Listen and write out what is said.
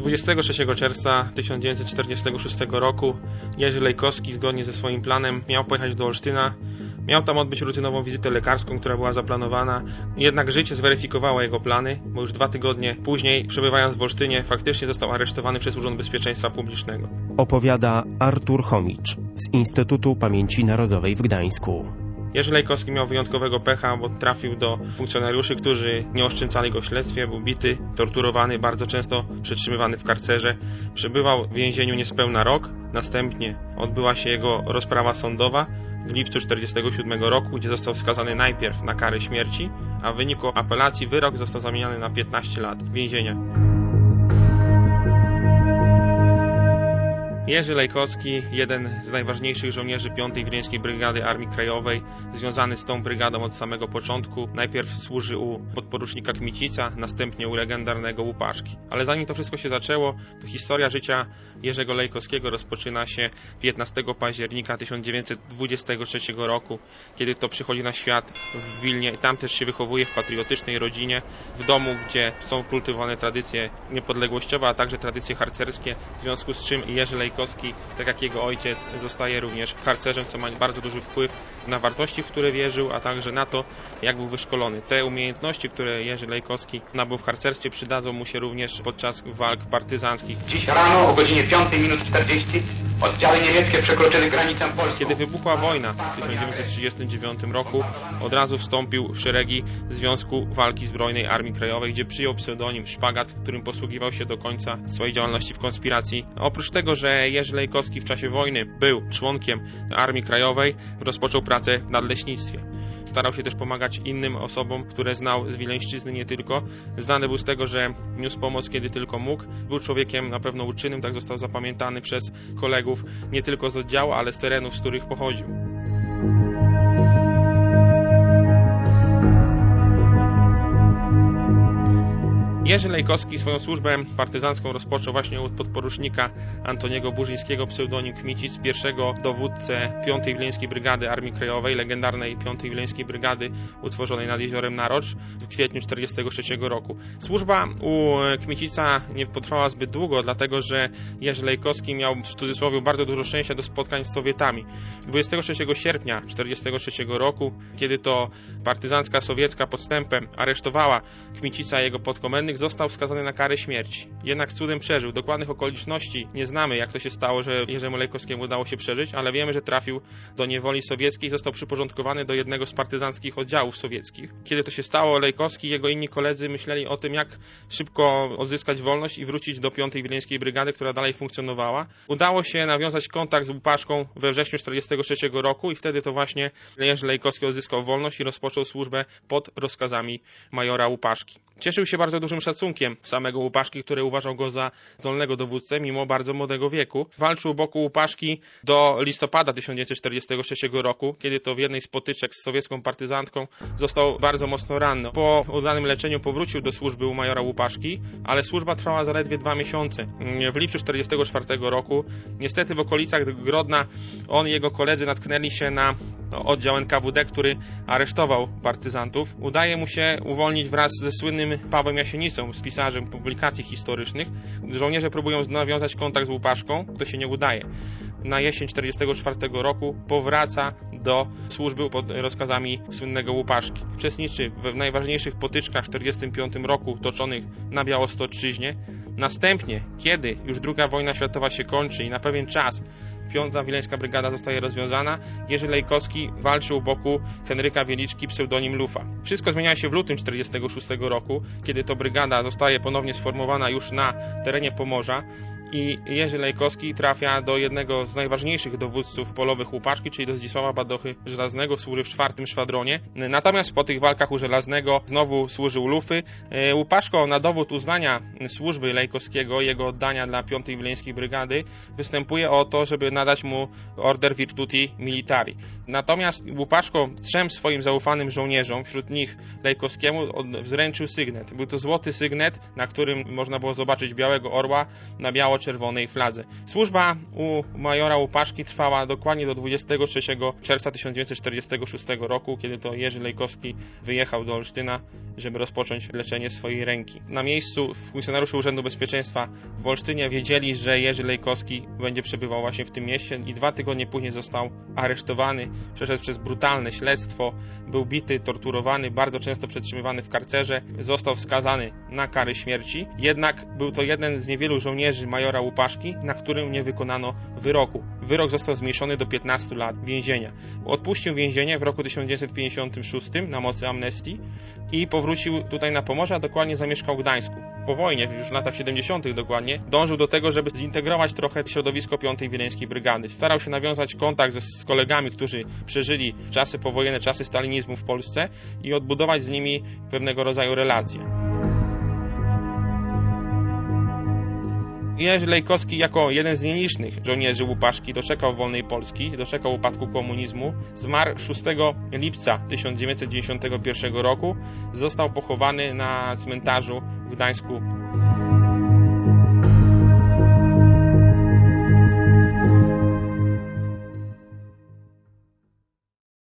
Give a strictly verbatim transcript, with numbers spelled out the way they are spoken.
dwudziestego trzeciego czerwca tysiąc dziewięćset czterdziestego szóstego roku Jerzy Lejkowski zgodnie ze swoim planem miał pojechać do Olsztyna. Miał tam odbyć rutynową wizytę lekarską, która była zaplanowana. Jednak życie zweryfikowało jego plany, bo już dwa tygodnie później, przebywając w Olsztynie, faktycznie został aresztowany przez Urząd Bezpieczeństwa Publicznego. Opowiada Artur Chomicz z Instytutu Pamięci Narodowej w Gdańsku. Jerzy Lejkowski miał wyjątkowego pecha, bo trafił do funkcjonariuszy, którzy nie oszczędzali go w śledztwie, był bity, torturowany, bardzo często przetrzymywany w karcerze. Przebywał w więzieniu niespełna rok, następnie odbyła się jego rozprawa sądowa w lipcu tysiąc dziewięćset czterdziestego siódmego roku, gdzie został skazany najpierw na karę śmierci, a w wyniku apelacji wyrok został zamieniony na piętnaście lat więzienia. Jerzy Lejkowski, jeden z najważniejszych żołnierzy piątej Wileńskiej Brygady Armii Krajowej, związany z tą brygadą od samego początku. Najpierw służy u podporucznika Kmicica, następnie u legendarnego Łupaszki. Ale zanim to wszystko się zaczęło, to historia życia Jerzego Lejkowskiego rozpoczyna się piętnastego października tysiąc dziewięćset dwudziestego trzeciego roku, kiedy to przychodzi na świat w Wilnie i tam też się wychowuje w patriotycznej rodzinie, w domu, gdzie są kultywowane tradycje niepodległościowe, a także tradycje harcerskie, w związku z czym Jerzy Lejkowski, tak jak jego ojciec, zostaje również harcerzem, co ma bardzo duży wpływ na wartości, w które wierzył, a także na to, jak był wyszkolony. Te umiejętności, które Jerzy Lejkowski nabył w harcerstwie, przydadzą mu się również podczas walk partyzanckich. Dziś rano o godzinie piątej minut czterdzieści oddziały niemieckie przekroczyły granicę polską. Kiedy wybuchła wojna w tysiąc dziewięćset trzydziestym dziewiątym roku, od razu wstąpił w szeregi Związku Walki Zbrojnej Armii Krajowej, gdzie przyjął pseudonim Szpagat, którym posługiwał się do końca swojej działalności w konspiracji. Oprócz tego, że Jerzy Lejkowski w czasie wojny był członkiem Armii Krajowej, rozpoczął pracę w nadleśnictwie. Starał się też pomagać innym osobom, które znał z Wileńszczyzny nie tylko. Znany był z tego, że niósł pomoc kiedy tylko mógł. Był człowiekiem na pewno uczynnym, tak został zapamiętany przez kolegów nie tylko z oddziału, ale z terenów, z których pochodził. Jerzy Lejkowski swoją służbę partyzancką rozpoczął właśnie od podporucznika Antoniego Burzyńskiego, pseudonim Kmicic, pierwszego dowódcę piątej Wileńskiej Brygady Armii Krajowej, legendarnej piątej Wileńskiej Brygady utworzonej nad jeziorem Narocz w kwietniu tysiąc dziewięćset czterdziestego trzeciego roku. Służba u Kmicica nie potrwała zbyt długo, dlatego że Jerzy Lejkowski miał w cudzysłowie bardzo dużo szczęścia do spotkań z Sowietami. dwudziestego trzeciego sierpnia tysiąc dziewięćset czterdziestego trzeciego roku, kiedy to partyzancka sowiecka podstępem aresztowała Kmicica i jego podkomendnych, został skazany na karę śmierci. Jednak cudem przeżył. Dokładnych okoliczności nie znamy, jak to się stało, że Jerzemu Lejkowskiemu udało się przeżyć, ale wiemy, że trafił do niewoli sowieckiej i został przyporządkowany do jednego z partyzanckich oddziałów sowieckich. Kiedy to się stało, Lejkowski i jego inni koledzy myśleli o tym, jak szybko odzyskać wolność i wrócić do piątej Wileńskiej Brygady, która dalej funkcjonowała. Udało się nawiązać kontakt z Łupaszką we wrześniu tysiąc dziewięćset czterdziestego trzeciego roku i wtedy to właśnie Jerzy Lejkowski odzyskał wolność i rozpoczął służbę pod rozkazami majora Łupaszki. Cieszył się bardzo dużym szacunkiem samego Łupaszki, który uważał go za zdolnego dowódcę, mimo bardzo młodego wieku. Walczył u boku Łupaszki do listopada tysiąc dziewięćset czterdziestego trzeciego roku, kiedy to w jednej z potyczek z sowiecką partyzantką został bardzo mocno ranny. Po udanym leczeniu powrócił do służby u majora Łupaszki, ale służba trwała zaledwie dwa miesiące. W lipcu tysiąc dziewięćset czterdziestego czwartego roku, niestety w okolicach Grodna, on i jego koledzy natknęli się na oddział N K W D, który aresztował partyzantów. Udaje mu się uwolnić wraz ze słynnym Pawłem Jasienicą, z pisarzem publikacji historycznych. Żołnierze próbują nawiązać kontakt z Łupaszką, to się nie udaje. Na jesień tysiąc dziewięćset czterdziestego czwartego roku powraca do służby pod rozkazami słynnego Łupaszki. Uczestniczy w najważniejszych potyczkach w tysiąc dziewięćset czterdziestym piątym roku toczonych na Białostoczyźnie. Następnie, kiedy już druga wojna światowa się kończy i na pewien czas piąta Wileńska Brygada zostaje rozwiązana, Jerzy Lejkowski walczył u boku Henryka Wieliczki, pseudonim Lufa. Wszystko zmienia się w lutym tysiąc dziewięćset czterdziestego szóstego roku, kiedy to brygada zostaje ponownie sformowana już na terenie Pomorza i Jerzy Lejkowski trafia do jednego z najważniejszych dowódców polowych Łupaszki, czyli do Zdzisława Badochy Żelaznego, służy w czwartym szwadronie. Natomiast po tych walkach u Żelaznego znowu służył Lufy. Łupaszko na dowód uznania służby Lejkowskiego i jego oddania dla piątej Wileńskiej Brygady występuje o to, żeby nadać mu order Virtuti Militari. Natomiast Łupaszko trzem swoim zaufanym żołnierzom, wśród nich Lejkowskiemu, wręczył sygnet. Był to złoty sygnet, na którym można było zobaczyć białego orła na biało biało-czerwonej fladze. Służba u majora Łupaszki trwała dokładnie do dwudziestego trzeciego czerwca tysiąc dziewięćset czterdziestego szóstego roku, kiedy to Jerzy Lejkowski wyjechał do Olsztyna, żeby rozpocząć leczenie swojej ręki. Na miejscu funkcjonariusze Urzędu Bezpieczeństwa w Olsztynie wiedzieli, że Jerzy Lejkowski będzie przebywał właśnie w tym mieście i dwa tygodnie później został aresztowany, przeszedł przez brutalne śledztwo, był bity, torturowany, bardzo często przetrzymywany w karcerze, został skazany na karę śmierci, jednak był to jeden z niewielu żołnierzy majora Łupaszki, na którym nie wykonano wyroku. Wyrok został zmniejszony do piętnastu lat więzienia. Odpuścił więzienie w roku tysiąc dziewięćset pięćdziesiątym szóstym na mocy amnestii i powrócił tutaj na Pomorze, a dokładnie zamieszkał w Gdańsku. Po wojnie, już w latach siedemdziesiątych dokładnie, dążył do tego, żeby zintegrować trochę środowisko piątej Wileńskiej Brygady. Starał się nawiązać kontakt ze, z kolegami, którzy przeżyli czasy powojenne, czasy stalinizmu w Polsce i odbudować z nimi pewnego rodzaju relacje. Jerzy Lejkowski jako jeden z nielicznych żołnierzy Łupaszki doczekał wolnej Polski, doczekał upadku komunizmu, zmarł szóstego lipca tysiąc dziewięćset dziewięćdziesiątego pierwszego roku, został pochowany na cmentarzu w Gdańsku.